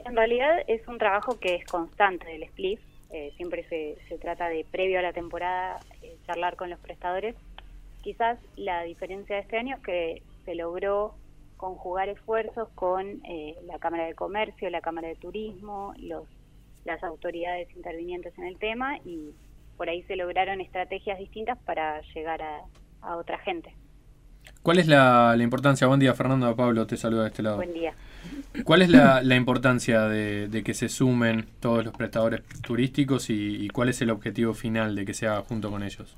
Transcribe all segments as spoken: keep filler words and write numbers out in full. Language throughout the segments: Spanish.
En realidad es un trabajo que es constante del S P L I F. Eh, siempre se, se trata de, previo a la temporada, eh, charlar con los prestadores. Quizás la diferencia de este año es que se logró conjugar esfuerzos con eh, la Cámara de Comercio, la Cámara de Turismo, los, las autoridades intervinientes en el tema, y por ahí se lograron estrategias distintas para llegar a, a otra gente. ¿Cuál es la, la importancia? Buen día, Fernando. Pablo te saluda de este lado. Buen día. ¿Cuál es la, la importancia de, de que se sumen todos los prestadores turísticos y, y cuál es el objetivo final de que se haga junto con ellos?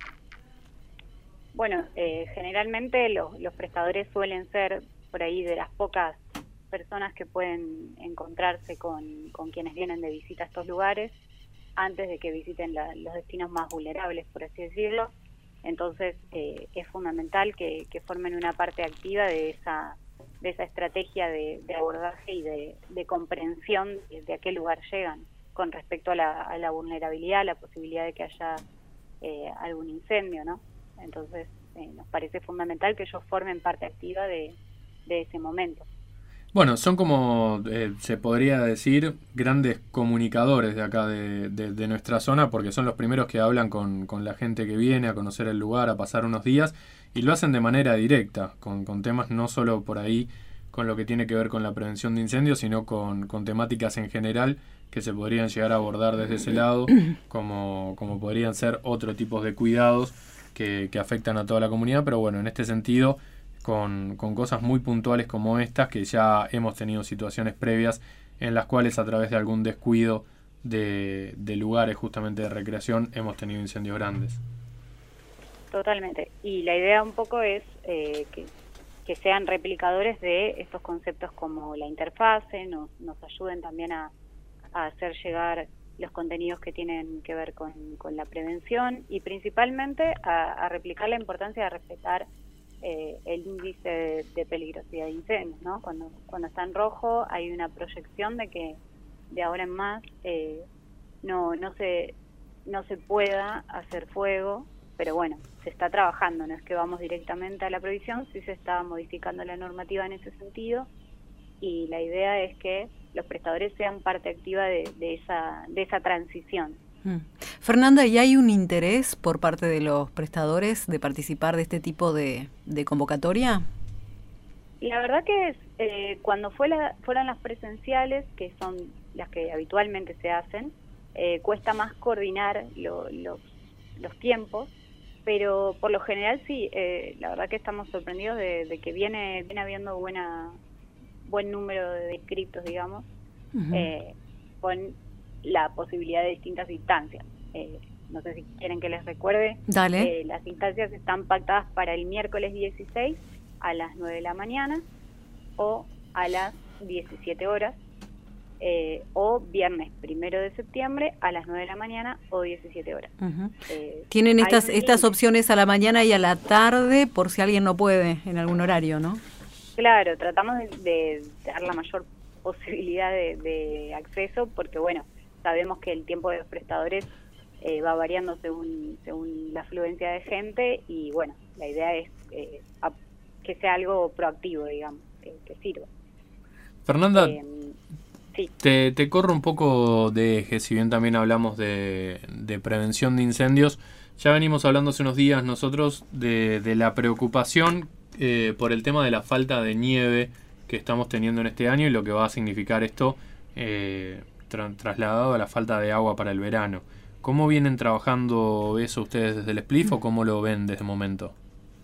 Bueno, eh, generalmente los, los prestadores suelen ser por ahí de las pocas personas que pueden encontrarse con, con quienes vienen de visita a estos lugares antes de que visiten la, los destinos más vulnerables, por así decirlo. Entonces eh, es fundamental que, que formen una parte activa de esa de esa estrategia de, de abordaje y de, de comprensión de, de a qué lugar llegan con respecto a la, a la vulnerabilidad, la posibilidad de que haya eh, algún incendio, ¿no? Entonces eh, nos parece fundamental que ellos formen parte activa de, de ese momento. Bueno, son como, eh, se podría decir, grandes comunicadores de acá de, de, de nuestra zona, porque son los primeros que hablan con, con la gente que viene a conocer el lugar, a pasar unos días, y lo hacen de manera directa, con, con temas no solo por ahí con lo que tiene que ver con la prevención de incendios, sino con, con temáticas en general que se podrían llegar a abordar desde ese lado, como, como podrían ser otro tipo de cuidados que, que afectan a toda la comunidad, pero bueno, en este sentido, con, con cosas muy puntuales como estas, que ya hemos tenido situaciones previas en las cuales a través de algún descuido de, de lugares justamente de recreación hemos tenido incendios grandes. Totalmente. Y la idea un poco es eh, que, que sean replicadores de estos conceptos como la interfase, nos, nos ayuden también a, a hacer llegar los contenidos que tienen que ver con, con la prevención y principalmente a, a replicar la importancia de respetar eh, el índice de, de peligrosidad de incendios, ¿no? Cuando, cuando está en rojo hay una proyección de que de ahora en más eh, no, no se, no se pueda hacer fuego, pero bueno, se está trabajando, no es que vamos directamente a la prohibición, sí se está modificando la normativa en ese sentido y la idea es que los prestadores sean parte activa de, de esa de esa transición. Mm. Fernanda, ¿y hay un interés por parte de los prestadores de participar de este tipo de, de convocatoria? La verdad que es, eh, cuando fue la, fueron las presenciales, que son las que habitualmente se hacen, eh, cuesta más coordinar lo, los, los tiempos, pero por lo general sí, eh, la verdad que estamos sorprendidos de, de que viene viene habiendo buena buen número de inscriptos, digamos, uh-huh. eh, con la posibilidad de distintas instancias. Eh, no sé si quieren que les recuerde. Dale. Eh, las instancias están pactadas para el miércoles dieciséis a las nueve de la mañana o a las diecisiete horas, eh, o viernes primero de septiembre a las nueve de la mañana o diecisiete horas. Uh-huh. Eh, Tienen estas estas opciones a la mañana y a la tarde por si alguien no puede en algún horario, ¿no? Claro, tratamos de, de dar la mayor posibilidad de, de acceso porque, bueno, sabemos que el tiempo de los prestadores eh, va variando según según la afluencia de gente y, bueno, la idea es eh, a, que sea algo proactivo, digamos, que, que sirva. Fernanda, eh, sí. te, te corro un poco de eje, si bien también hablamos de, de prevención de incendios. Ya venimos hablando hace unos días nosotros de, de la preocupación Eh, por el tema de la falta de nieve que estamos teniendo en este año y lo que va a significar esto eh, tra- trasladado a la falta de agua para el verano. ¿Cómo vienen trabajando eso ustedes desde el S P L I F o cómo lo ven desde el momento?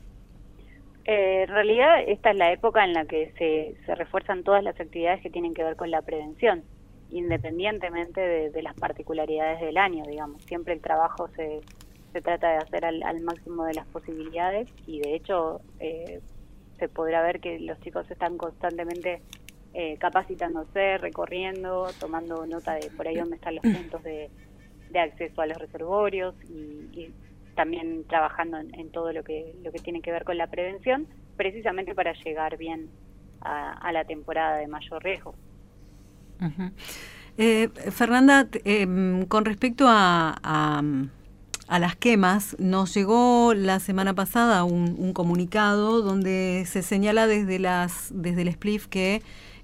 Eh, en realidad esta es la época en la que se, se refuerzan todas las actividades que tienen que ver con la prevención, independientemente de, de las particularidades del año, digamos. Siempre el trabajo se... se trata de hacer al, al máximo de las posibilidades y de hecho eh, se podrá ver que los chicos están constantemente eh, capacitándose, recorriendo, tomando nota de por ahí dónde están los puntos de, de acceso a los reservorios y, y también trabajando en, en todo lo que lo que tiene que ver con la prevención, precisamente para llegar bien a, a la temporada de mayor riesgo. Uh-huh. eh, Fernanda, eh, con respecto a, a a las quemas, nos llegó la semana pasada un, un comunicado donde se señala desde las desde el S P L I F que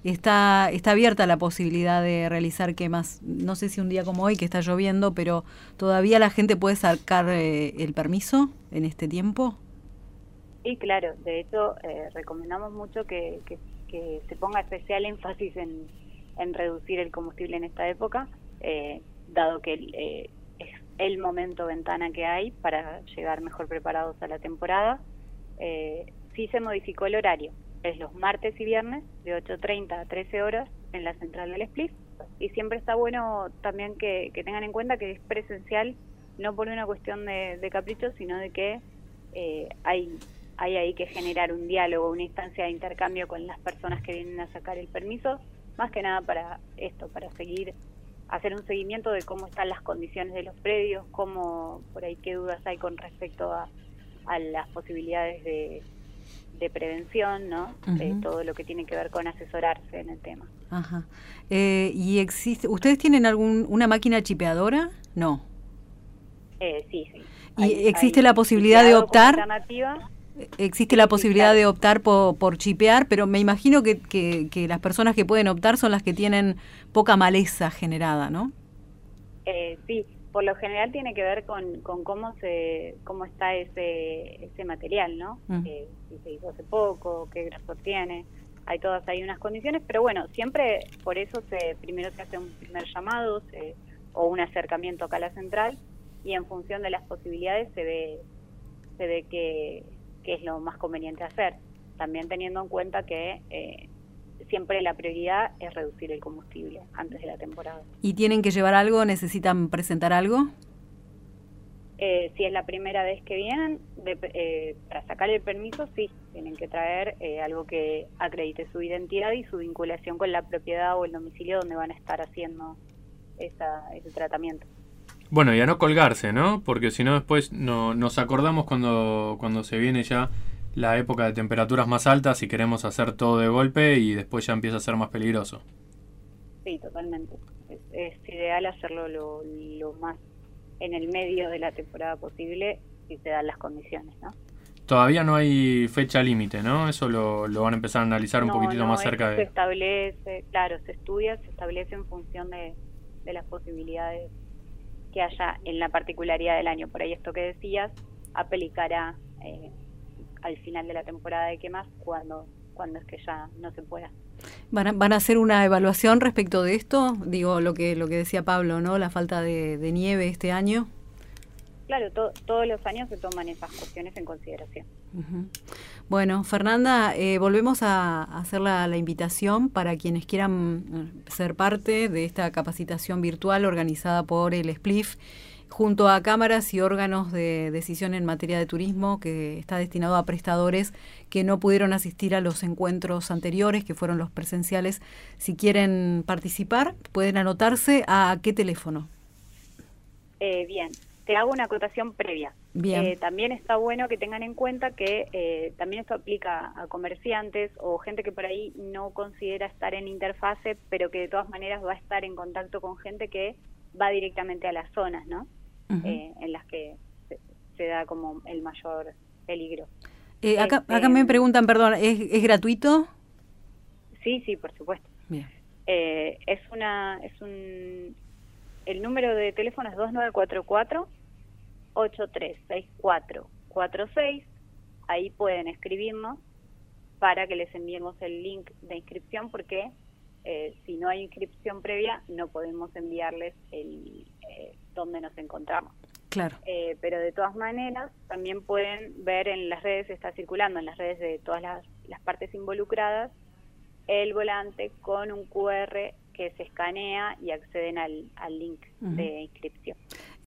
está, está abierta la posibilidad de realizar quemas. No sé si un día como hoy, que está lloviendo, pero ¿todavía la gente puede sacar eh, el permiso en este tiempo? Sí, claro. De hecho, eh, recomendamos mucho que, que, que se ponga especial énfasis en, en reducir el combustible en esta época, eh, dado que eh, es el momento ventana que hay para llegar mejor preparados a la temporada. Eh, sí se modificó el horario. Es los martes y viernes de ocho treinta a trece horas en la central del Split, y siempre está bueno también que, que tengan en cuenta que es presencial, no por una cuestión de, de capricho, sino de que eh, hay, hay ahí que generar un diálogo, una instancia de intercambio con las personas que vienen a sacar el permiso, más que nada para esto, para seguir, hacer un seguimiento de cómo están las condiciones de los predios, cómo, por ahí qué dudas hay con respecto a, a las posibilidades de de prevención, ¿no? Uh-huh. eh, todo lo que tiene que ver con asesorarse en el tema. Ajá. Eh, ¿Y existe, ustedes tienen algún una máquina chipeadora? No. Eh, sí, sí. ¿Y hay, existe hay la posibilidad de optar? Alternativa. Existe sí, la posibilidad sí, claro. de optar por, por chipear, pero me imagino que, que, que las personas que pueden optar son las que tienen poca maleza generada, ¿no? Eh, sí. Por lo general tiene que ver con, con cómo se cómo está ese ese material, ¿no? Uh-huh. Eh, si se hizo hace poco, qué grosor tiene, hay todas hay unas condiciones, pero bueno, siempre por eso se primero se hace un primer llamado se, o un acercamiento acá a la central, y en función de las posibilidades se ve se ve qué qué es lo más conveniente hacer, también teniendo en cuenta que eh, siempre la prioridad es reducir el combustible antes de la temporada. ¿Y tienen que llevar algo? ¿Necesitan presentar algo? Eh, si es la primera vez que vienen, de, eh, para sacar el permiso, sí, tienen que traer eh, algo que acredite su identidad y su vinculación con la propiedad o el domicilio donde van a estar haciendo esa, ese tratamiento. Bueno, y a no colgarse, ¿no? Porque si no después no, nos acordamos cuando, cuando se viene ya la época de temperaturas más altas y queremos hacer todo de golpe y después ya empieza a ser más peligroso. Sí, totalmente. Es, es ideal hacerlo lo, lo más en el medio de la temporada posible si se dan las condiciones, ¿no? Todavía no hay fecha límite, ¿no? Eso lo, lo van a empezar a analizar un no, poquitito no, más cerca de... se establece, claro, se estudia, se establece en función de, de las posibilidades que haya en la particularidad del año. Por ahí esto que decías aplicará eh, al final de la temporada de quemas, cuando cuando es que ya no se pueda. ¿Van a, van a hacer una evaluación respecto de esto? Digo, lo que lo que decía Pablo, ¿no? La falta de, de nieve este año. Claro, to, todos los años se toman esas cuestiones en consideración. Uh-huh. Bueno, Fernanda, eh, volvemos a hacer la, la invitación para quienes quieran ser parte de esta capacitación virtual organizada por el S P L I F, junto a cámaras y órganos de decisión en materia de turismo, que está destinado a prestadores que no pudieron asistir a los encuentros anteriores, que fueron los presenciales. Si quieren participar, pueden anotarse. ¿A qué teléfono? Eh, bien, te hago una acotación previa. Bien. Eh, también está bueno que tengan en cuenta que eh, también esto aplica a comerciantes o gente que por ahí no considera estar en interfase, pero que de todas maneras va a estar en contacto con gente que va directamente a las zonas, ¿no? Uh-huh. eh, en las que se, se da como el mayor peligro. Eh, acá, este, acá me preguntan, perdón, ¿es, ¿es gratuito? Sí, sí, por supuesto. Bien. Eh, es una, es un, el número de teléfono es dos nueve cuatro cuatro, ocho tres seis cuatro cuatro seis. Ahí pueden escribirnos para que les enviemos el link de inscripción, porque Eh, si no hay inscripción previa, no podemos enviarles el eh, dónde nos encontramos. Claro. Eh, pero de todas maneras, también pueden ver en las redes, está circulando en las redes de todas las, las partes involucradas, el volante con un Q R que se escanea y acceden al, al link uh-huh. de inscripción.